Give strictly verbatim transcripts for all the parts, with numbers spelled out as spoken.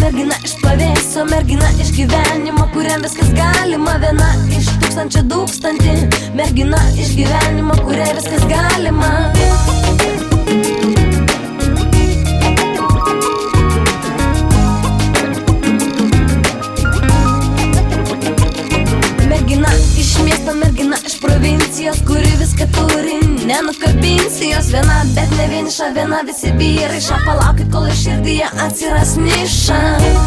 mergina iš pavėsio, mergina iš gyvenimo, kuriam viskas galima. Viena iš tūkstančio tūkstantį, mergina iš gyvenimo, kuriai viskas galima. Mergina iš miesto, mergina iš provincijos, kuri viską turi, nenukabinsi jos viena, bet ne vieniša, viena visi vyrai ša. Palaukit, kol iš širdyje atsiras niša.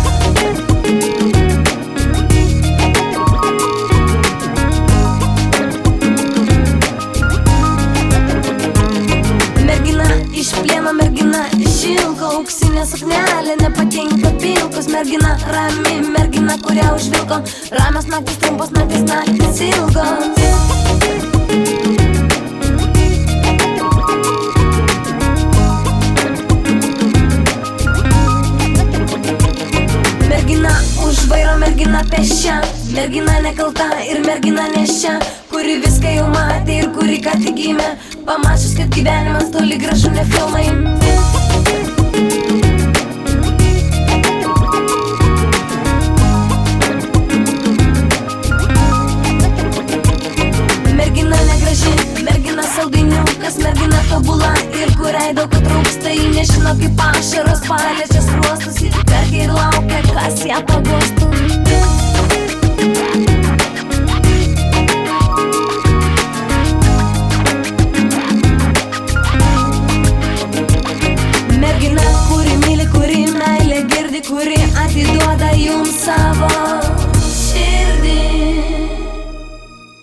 Mergina iš plieno, mergina iš šilko, auksinė suknelė nepatinka pilkos. Mergina rami, mergina, kurią užvilko ramios naktis, trumpos naktis, naktis ilgos. Mergina už vairo, mergina pešia, mergina nekalta ir mergina nešia, kuri viską jau matė ir kuri ką tik gimė, pamačius, kad gyvenimas toli gražu ne filmai. Mergina negraži, mergina saldainiukas, mergina tobula ir kuriai daug trūksta, ji nežino kaip ašaros paliečia skruostus, ji verkia ir laukia, kas ją pagautų.